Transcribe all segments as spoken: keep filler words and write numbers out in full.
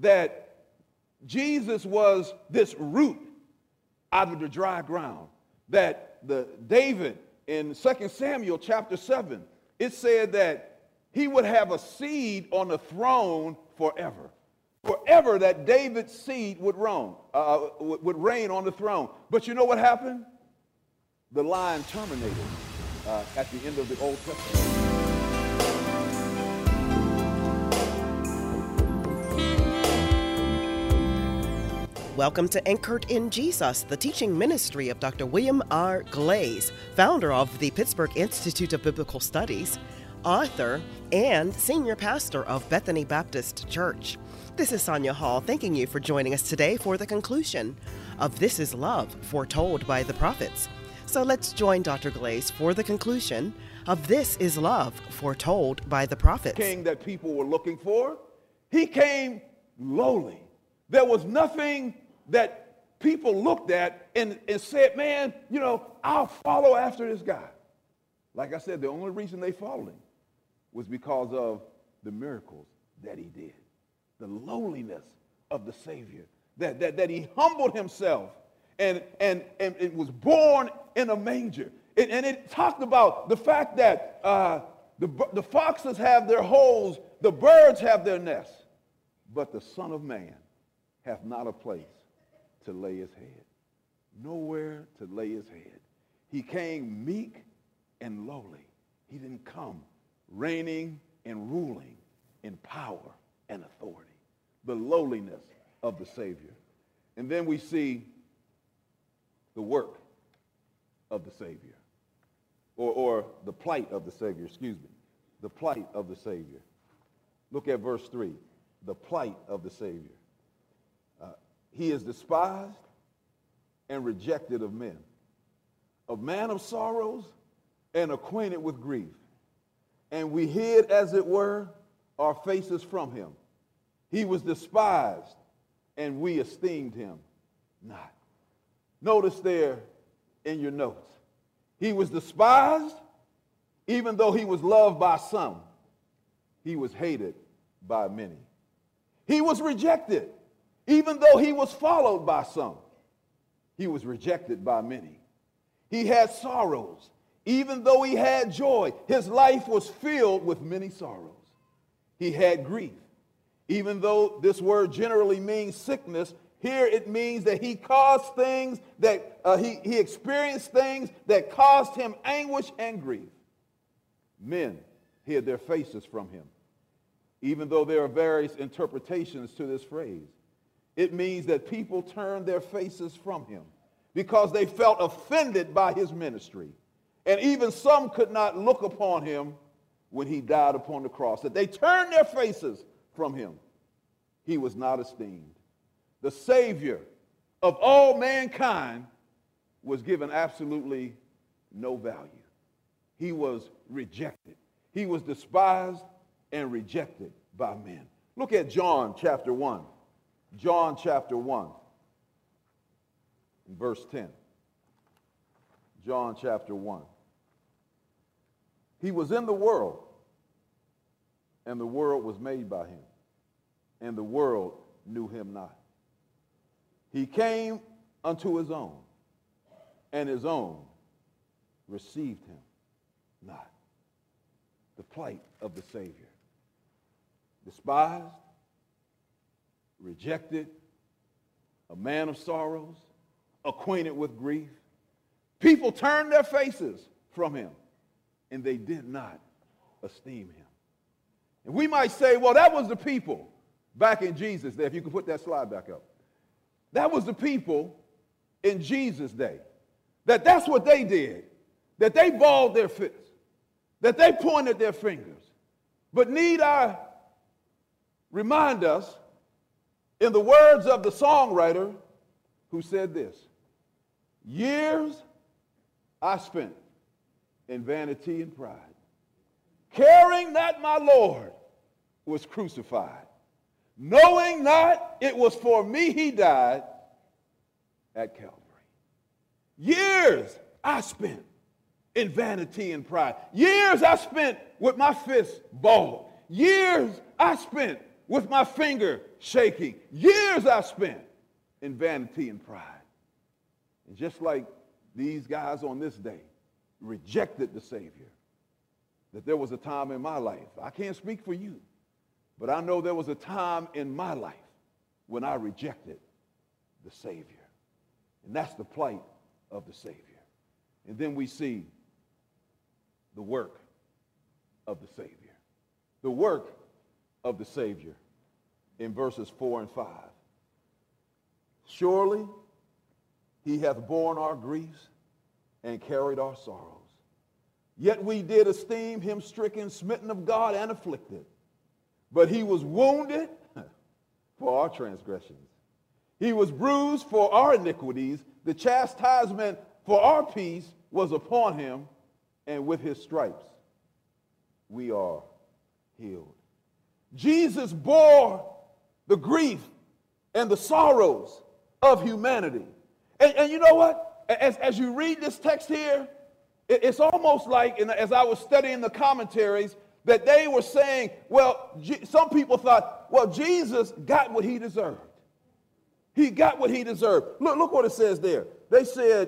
that Jesus was this root out of the dry ground. That the David in Second Samuel chapter seven, it said that he would have a seed on the throne forever. Forever that David's seed would reign, uh, would reign on the throne. But you know what happened? The line terminated uh, at the end of the Old Testament. Welcome to Anchored in Jesus, the teaching ministry of Doctor William R. Glaze, founder of the Pittsburgh Institute of Biblical Studies, author, and senior pastor of Bethany Baptist Church. This is Sonia Hall, thanking you for joining us today for the conclusion of This is Love, foretold by the prophets. So let's join Doctor Glaze for the conclusion of This is Love, foretold by the prophets. The king that people were looking for, he came lowly. There was nothing that people looked at and, and said, man, you know, I'll follow after this guy. Like I said, the only reason they followed him was because of the miracles that he did. The lowliness of the Savior, that, that, that he humbled himself and, and, and it was born in a manger. It, and it talked about the fact that uh, the, the foxes have their holes, the birds have their nests, but the Son of Man hath not a place to lay his head. Nowhere to lay his head. He came meek and lowly. He didn't come reigning and ruling in power and authority. The lowliness of the Savior. And then we see the work of the Savior. Or, or the plight of the Savior, excuse me. The plight of the Savior. Look at verse three. The plight of the Savior. Uh, he is despised and rejected of men, a man of sorrows and acquainted with grief. And we hid, as it were, our faces from him. He was despised, and we esteemed him not. Notice there in your notes, he was despised, even though he was loved by some. He was hated by many. He was rejected, even though he was followed by some. He was rejected by many. He had sorrows, even though he had joy. His life was filled with many sorrows. He had grief. Even though this word generally means sickness, here it means that he caused things that uh, he, he experienced things that caused him anguish and grief. Men hid their faces from him. Even though there are various interpretations to this phrase, it means that people turned their faces from him because they felt offended by his ministry. And even some could not look upon him when he died upon the cross, that they turned their faces from him. He was not esteemed. The Savior of all mankind was given absolutely no value. He was rejected. He was despised and rejected by men. Look at John chapter one. John chapter one, verse ten. John chapter one. He was in the world, and the world was made by him, and the world knew him not. He came unto his own, and his own received him not. The plight of the Savior. Despised, rejected, a man of sorrows, acquainted with grief. People turned their faces from him, and they did not esteem him. And we might say, well, that was the people back in Jesus' day. If you could put that slide back up. That was the people in Jesus' day. That that's what they did. That they balled their fists. That they pointed their fingers. But need I remind us, in the words of the songwriter who said this, years I spent in vanity and pride, caring that my Lord was crucified, knowing not it was for me he died at Calvary. Years I spent in vanity and pride. Years I spent with my fists balled. Years I spent with my finger shaking. Years I spent in vanity and pride. And just like these guys on this day rejected the Savior, that there was a time in my life, I can't speak for you, but I know there was a time in my life when I rejected the Savior. And that's the plight of the Savior. And then we see the work of the Savior. The work of the Savior in verses four and five. Surely he hath borne our griefs and carried our sorrows. Yet we did esteem him stricken, smitten of God, and afflicted. But he was wounded for our transgressions. He was bruised for our iniquities. The chastisement for our peace was upon him, and with his stripes we are healed. Jesus bore the grief and the sorrows of humanity. And, and you know what? As, as you read this text here, it, it's almost like, and as I was studying the commentaries, that they were saying, well, G- some people thought, well, Jesus got what he deserved. He got what he deserved. Look, look what it says there. They said,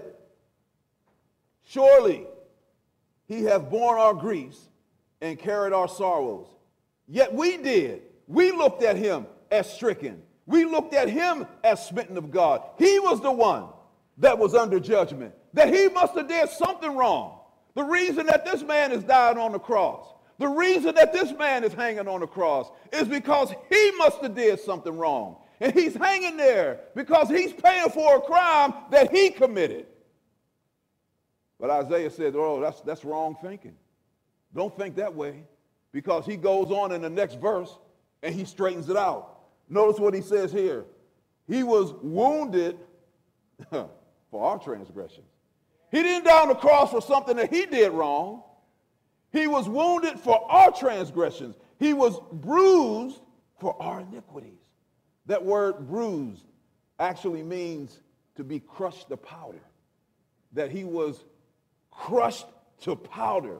surely he hath borne our griefs and carried our sorrows. Yet we did. We looked at him as stricken. We looked at him as smitten of God. He was the one that was under judgment, that he must have did something wrong. The reason that this man is dying on the cross, the reason that this man is hanging on the cross is because he must have did something wrong. And he's hanging there because he's paying for a crime that he committed. But Isaiah said, oh, that's, that's wrong thinking. Don't think that way, because he goes on in the next verse and he straightens it out. Notice what he says here. He was wounded for our transgressions. He didn't die on the cross for something that he did wrong. He was wounded for our transgressions. He was bruised for our iniquities. That word bruised actually means to be crushed to powder. That he was crushed to powder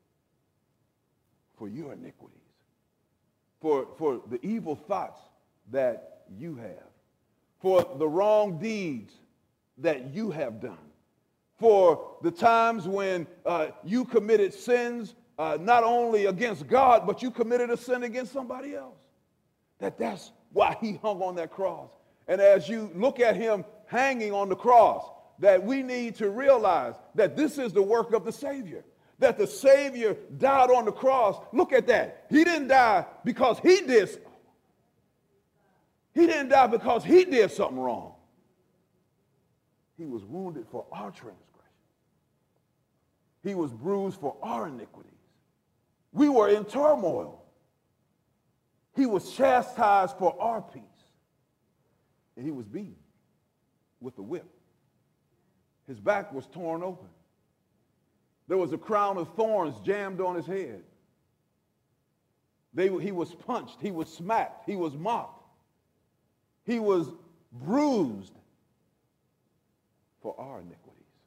for your iniquities, for, for the evil thoughts that you have, for the wrong deeds that you have done, for the times when uh, you committed sins uh, not only against God, but you committed a sin against somebody else. That that's why he hung on that cross. And as you look at him hanging on the cross, that we need to realize that this is the work of the Savior. That the Savior died on the cross. Look at that. He didn't die because he did something. He didn't die because he did something wrong. He was wounded for our transgressions. He was bruised for our iniquities. We were in turmoil. He was chastised for our peace. And he was beaten with a whip. His back was torn open. There was a crown of thorns jammed on his head. They, he was punched. He was smacked. He was mocked. He was bruised for our iniquities.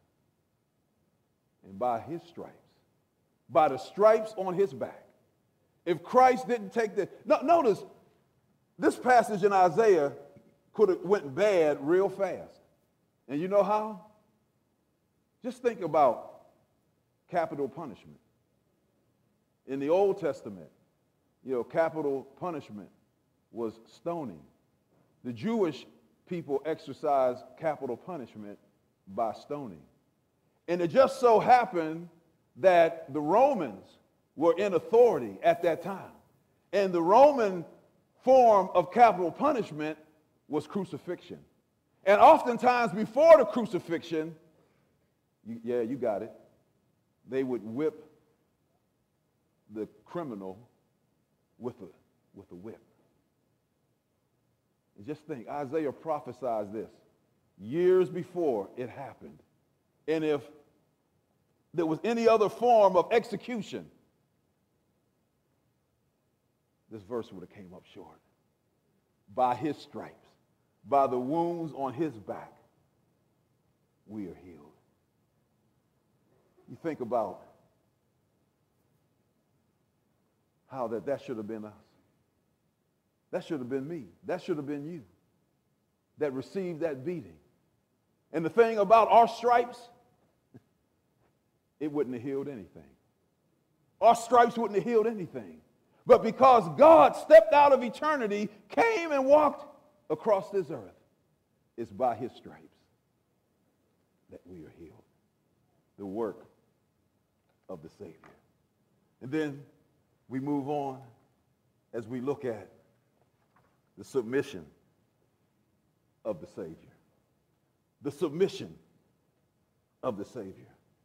And by his stripes, by the stripes on his back, if Christ didn't take the... No, notice, this passage in Isaiah could have went bad real fast. And you know how? Just think about capital punishment. In the Old Testament, you know, capital punishment was stoning. The Jewish people exercised capital punishment by stoning. And it just so happened that the Romans were in authority at that time. And the Roman form of capital punishment was crucifixion. And oftentimes before the crucifixion, you, yeah, you got it, they would whip the criminal with a, with a whip. And just think, Isaiah prophesied this years before it happened. And if there was any other form of execution, this verse would have came up short. By his stripes, by the wounds on his back, we are healed. You think about how that, that should have been us. That should have been me. That should have been you that received that beating. And the thing about our stripes, it wouldn't have healed anything. Our stripes wouldn't have healed anything. But because God stepped out of eternity, came and walked across this earth, it's by his stripes that we are healed. The work of the Savior. And then we move on as we look at the submission of the Savior. The submission of the Savior.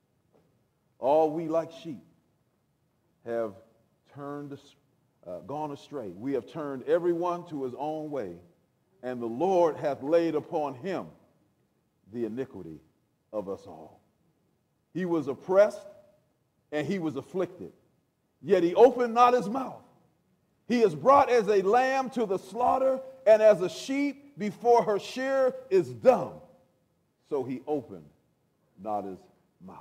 All we like sheep have turned, uh, gone astray. We have turned everyone to his own way, and the Lord hath laid upon him the iniquity of us all. He was oppressed and he was afflicted, yet he opened not his mouth. He is brought as a lamb to the slaughter, and as a sheep before her shearer is dumb, so he opened not his mouth.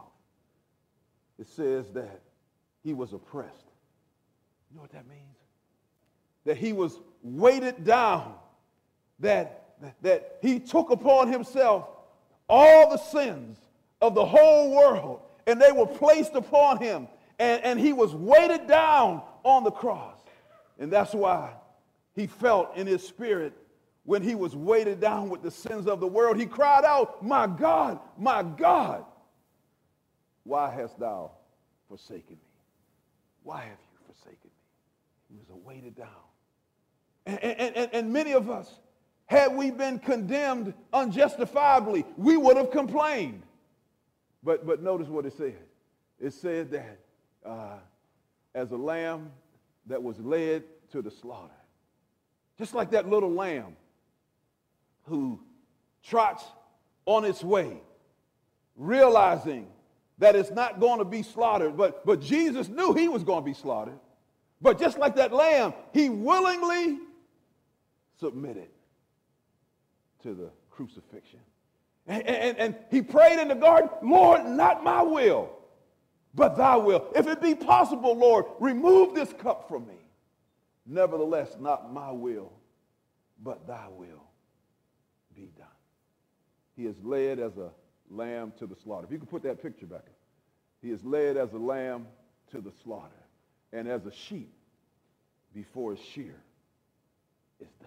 It says that he was oppressed. You know what that means? That he was weighted down, that, that, that he took upon himself all the sins of the whole world, and they were placed upon him, and, and he was weighted down on the cross. And that's why he felt in his spirit when he was weighted down with the sins of the world. He cried out, "My God, my God, why hast thou forsaken me? Why have you forsaken me?" He was weighted down. And, and, and, and many of us, had we been condemned unjustifiably, we would have complained. But, but notice what it said. It said that uh, as a lamb that was led to the slaughter, just like that little lamb who trots on its way, realizing that it's not going to be slaughtered, but, but Jesus knew he was going to be slaughtered. But just like that lamb, he willingly submitted to the crucifixion. And, and, and he prayed in the garden, "Lord, not my will, but thy will. If it be possible, Lord, remove this cup from me. Nevertheless, not my will, but thy will be done." He is led as a lamb to the slaughter. If you could put that picture back up. He is led as a lamb to the slaughter, and as a sheep before his shear is dumb.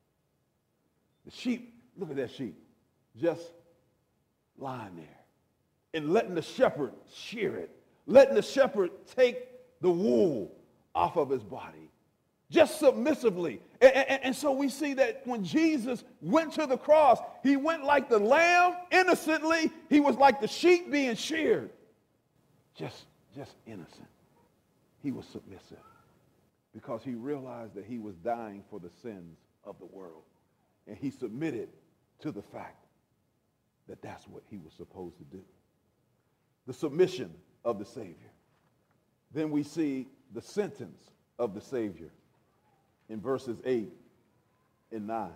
The sheep, look at that sheep, just lying there and letting the shepherd shear it, letting the shepherd take the wool off of his body, just submissively. And, and, and so we see that when Jesus went to the cross, he went like the lamb innocently. He was like the sheep being sheared, just, just innocent. He was submissive because he realized that he was dying for the sins of the world. And he submitted to the fact that that's what he was supposed to do. The submission of the Savior. Then we see the sentence of the Savior in verses eight and nine.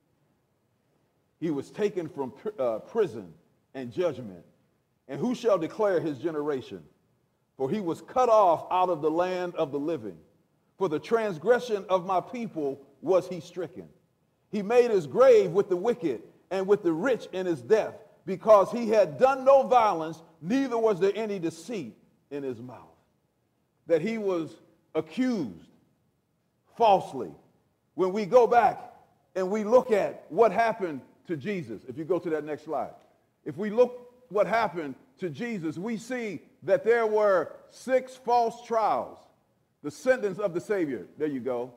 He was taken from uh, prison and judgment, and who shall declare his generation? For he was cut off out of the land of the living. For the transgression of my people was he stricken. He made his grave with the wicked and with the rich in his death, because he had done no violence, neither was there any deceit in his mouth. That he was accused falsely. When we go back and we look at what happened to Jesus, if you go to that next slide, if we look what happened to Jesus, we see that there were six false trials. The sentence of the Savior, there you go.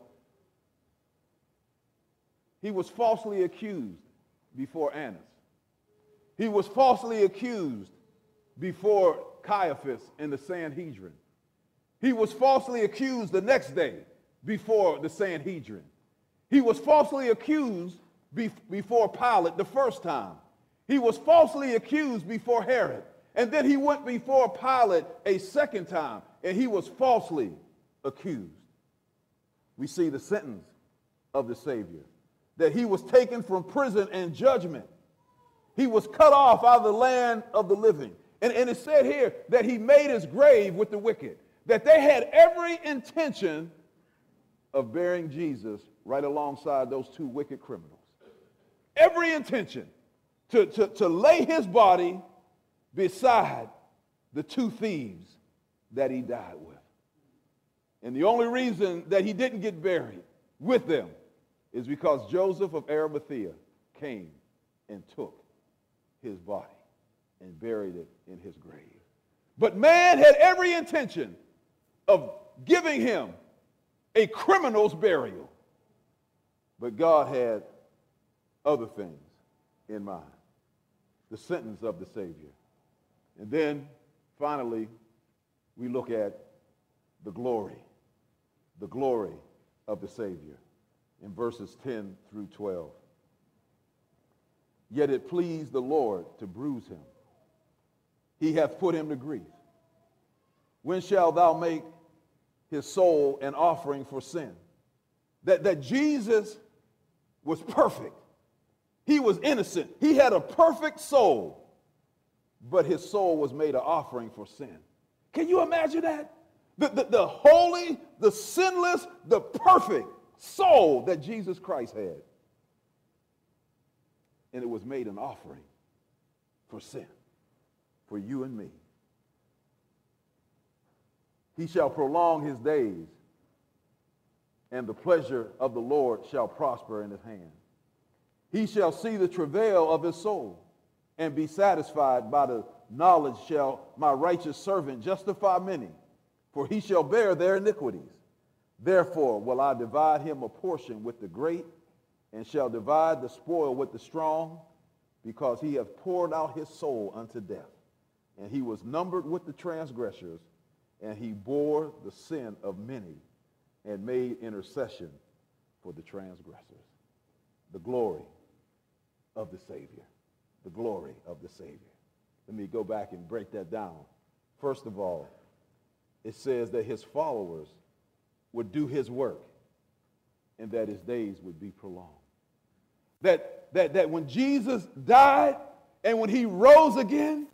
He was falsely accused before Annas. He was falsely accused before Caiaphas in the Sanhedrin. He was falsely accused the next day before the Sanhedrin. He was falsely accused be- before Pilate the first time. He was falsely accused before Herod. And then he went before Pilate a second time, and he was falsely accused. We see the sentence of the Savior, that he was taken from prison and judgment. He was cut off out of the land of the living. And, and it said here that he made his grave with the wicked, that they had every intention of burying Jesus right alongside those two wicked criminals. Every intention to, to, to lay his body beside the two thieves that he died with. And the only reason that he didn't get buried with them is because Joseph of Arimathea came and took his body and buried it in his grave. But man had every intention of giving him a criminal's burial. But God had other things in mind. The sentence of the Savior. And then, finally, we look at the glory. The glory of the Savior in verses ten through twelve. Yet it pleased the Lord to bruise him. He hath put him to grief. When shalt thou make his soul an offering for sin? That, that Jesus was perfect. He was innocent. He had a perfect soul, but his soul was made an offering for sin. Can you imagine that? The, the, the holy, the sinless, the perfect soul that Jesus Christ had. And it was made an offering for sin, for you and me. He shall prolong his days, and the pleasure of the Lord shall prosper in his hand. He shall see the travail of his soul, and be satisfied. By the knowledge shall my righteous servant justify many, for he shall bear their iniquities. Therefore will I divide him a portion with the great, and shall divide the spoil with the strong, because he hath poured out his soul unto death. And he was numbered with the transgressors, and he bore the sin of many, and made intercession for the transgressors. The glory of the Savior. The glory of the Savior. Let me go back and break that down. First of all, it says that his followers would do his work, and that his days would be prolonged. That, that, that when Jesus died and when he rose again,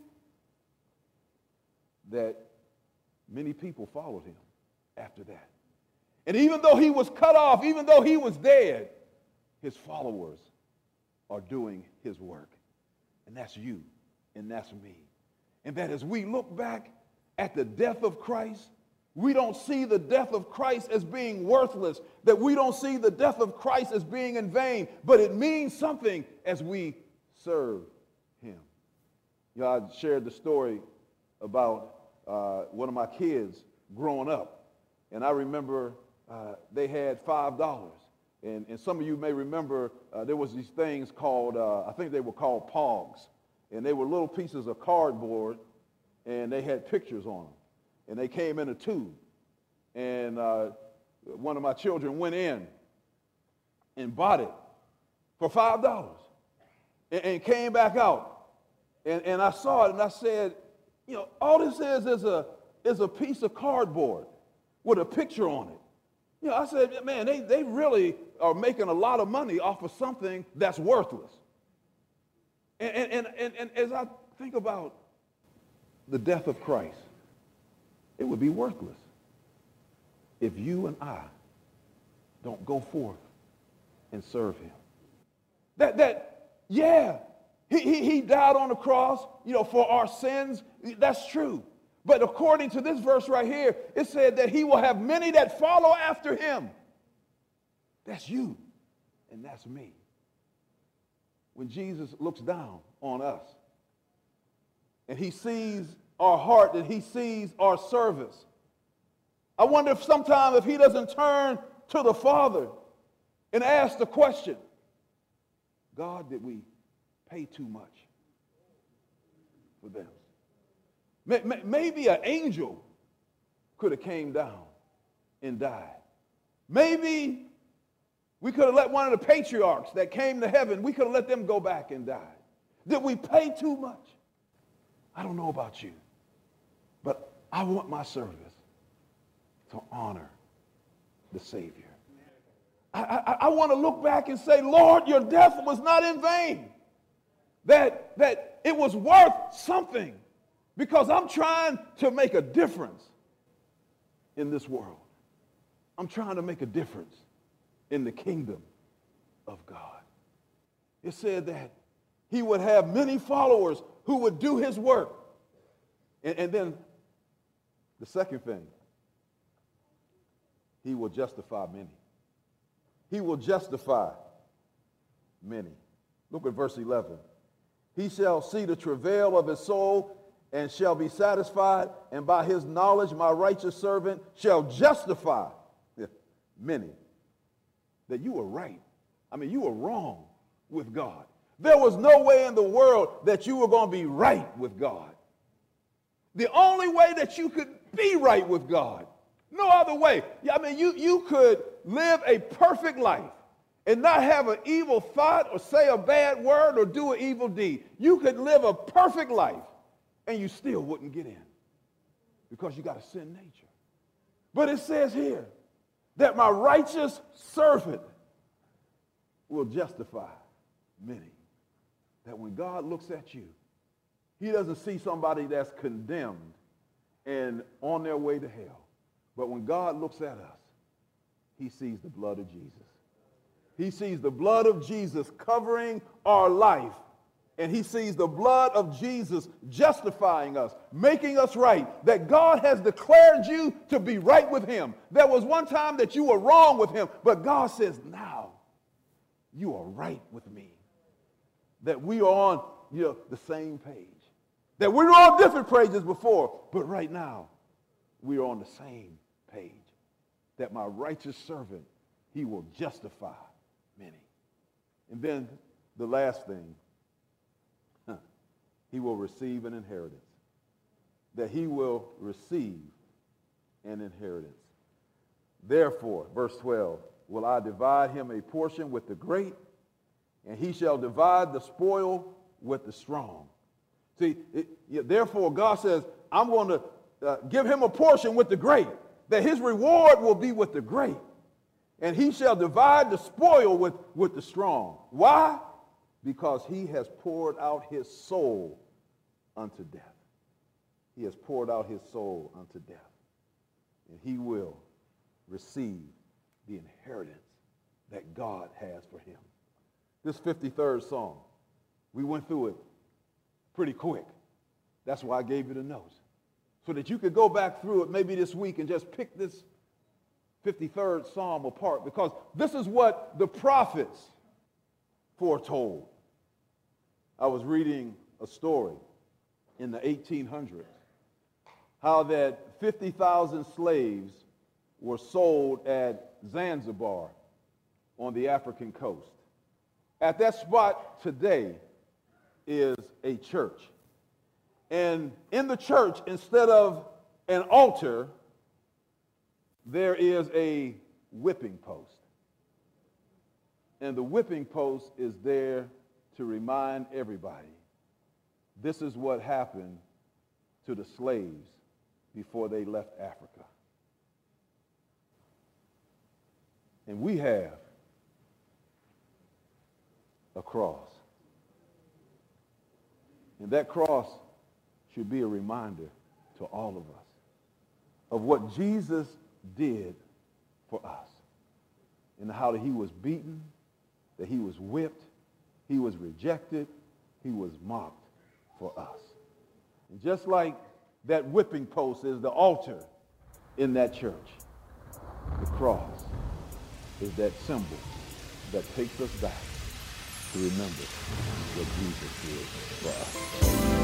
that many people followed him after that. And even though he was cut off, even though he was dead, his followers are doing his work. And that's you, and that's me. And that as we look back at the death of Christ, we don't see the death of Christ as being worthless, that we don't see the death of Christ as being in vain, but it means something as we serve him. You know, I shared the story about uh, one of my kids growing up, and I remember uh, they had five dollars. And, and some of you may remember uh, there was these things called, uh, I think they were called Pogs, and they were little pieces of cardboard, and they had pictures on them. And they came in a tube. And uh, one of my children went in and bought it for five dollars and, and came back out. And, and I saw it and I said, you know, all this is is a, is a piece of cardboard with a picture on it. You know, I said, man, they, they really are making a lot of money off of something that's worthless. And, and, and, and, and as I think about the death of Christ, it would be worthless if you and I don't go forth and serve him. That, that yeah, he, he, he died on the cross, you know, for our sins. That's true. But according to this verse right here, it said that he will have many that follow after him. That's you, and that's me. When Jesus looks down on us, and he sees our heart, and he sees our service, I wonder if sometime if he doesn't turn to the Father and ask the question, God, did we pay too much for them? Maybe an angel could have came down and died. Maybe we could have let one of the patriarchs that came to heaven, we could have let them go back and die. Did we pay too much? I don't know about you, but I want my service to honor the Savior. I, I, I want to look back and say, Lord, your death was not in vain. That, that it was worth something, because I'm trying to make a difference in this world. I'm trying to make a difference in the kingdom of God. It said that he would have many followers who would do his work. And, and then the second thing, he will justify many. He will justify many. Look at verse eleven. He shall see the travail of his soul and shall be satisfied, and by his knowledge my righteous servant shall justify many. That you were right. I mean, you were wrong with God. There was no way in the world that you were going to be right with God. The only way that you could be right with God, no other way. I mean, you, you could live a perfect life and not have an evil thought or say a bad word or do an evil deed. You could live a perfect life and you still wouldn't get in because you got a sin nature. But it says here that my righteous servant will justify many. That when God looks at you, he doesn't see somebody that's condemned and on their way to hell. But when God looks at us, he sees the blood of Jesus. He sees the blood of Jesus covering our life. And he sees the blood of Jesus justifying us, making us right, that God has declared you to be right with him. There was one time that you were wrong with him, but God says, now you are right with me. That we are on you know, the same page. That we were on different pages before, but right now we are on the same page. That my righteous servant, he will justify many. And then the last thing, huh, he will receive an inheritance. That he will receive an inheritance. Therefore, verse twelve, will I divide him a portion with the great, and he shall divide the spoil with the strong. See, it, yeah, therefore God says, I'm going to uh, give him a portion with the great, that his reward will be with the great. And he shall divide the spoil with, with the strong. Why? Because he has poured out his soul unto death. He has poured out his soul unto death. And he will receive the inheritance that God has for him. This fifty-third Psalm, we went through it pretty quick. That's why I gave you the notes. So that you could go back through it maybe this week and just pick this fifty-third Psalm apart, because this is what the prophets foretold. I was reading a story in the eighteen hundreds, how that fifty thousand slaves were sold at Zanzibar on the African coast. At that spot today is a church. And in the church, instead of an altar, there is a whipping post. And the whipping post is there to remind everybody, this is what happened to the slaves before they left Africa. And we have a cross. And that cross should be a reminder to all of us of what Jesus did for us, and how that he was beaten, that he was whipped, he was rejected, he was mocked for us. And just like that whipping post is the altar in that church, the cross is that symbol that takes us back to remember what Jesus did for us.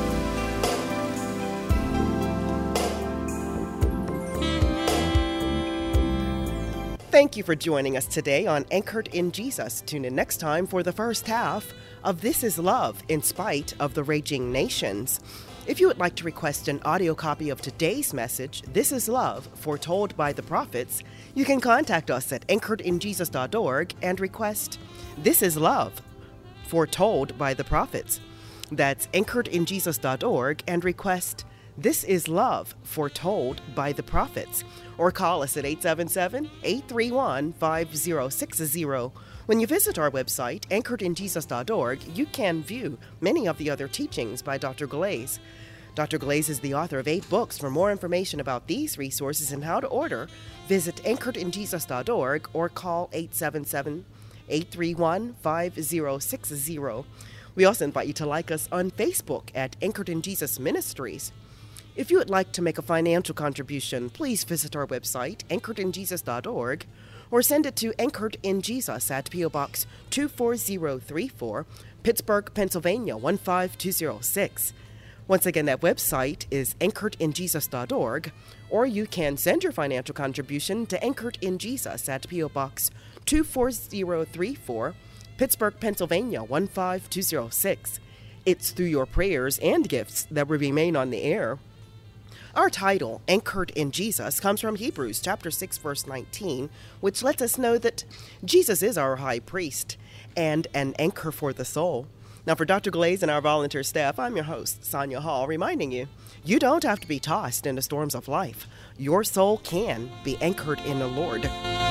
Thank you for joining us today on Anchored in Jesus. Tune in next time for the first half of This is Love in Spite of the Raging Nations. If you would like to request an audio copy of today's message, This is Love, Foretold by the Prophets, you can contact us at anchored in jesus dot org and request This is Love, Foretold by the Prophets. That's anchored in jesus dot org and request This is Love, Foretold by the Prophets. Or call us at eight seven seven, eight three one, five zero six zero. When you visit our website, anchored in jesus dot org, you can view many of the other teachings by Doctor Glaze. Doctor Glaze is the author of eight books. For more information about these resources and how to order, visit anchored in jesus dot org or call eight seven seven, eight three one, five zero six zero. We also invite you to like us on Facebook at Anchored in Jesus Ministries. If you would like to make a financial contribution, please visit our website, anchored in jesus dot org, or send it to Anchored in Jesus at P O Box two four zero three four, Pittsburgh, Pennsylvania one five two zero six. Once again, that website is anchored in jesus dot org, or you can send your financial contribution to Anchored in Jesus at P O Box two four zero three four, Pittsburgh, Pennsylvania one five two zero six. It's through your prayers and gifts that we remain on the air. Our title, Anchored in Jesus, comes from Hebrews chapter six, verse nineteen, which lets us know that Jesus is our high priest and an anchor for the soul. Now, for Doctor Glaze and our volunteer staff, I'm your host, Sonia Hall, reminding you, you don't have to be tossed into storms of life. Your soul can be anchored in the Lord.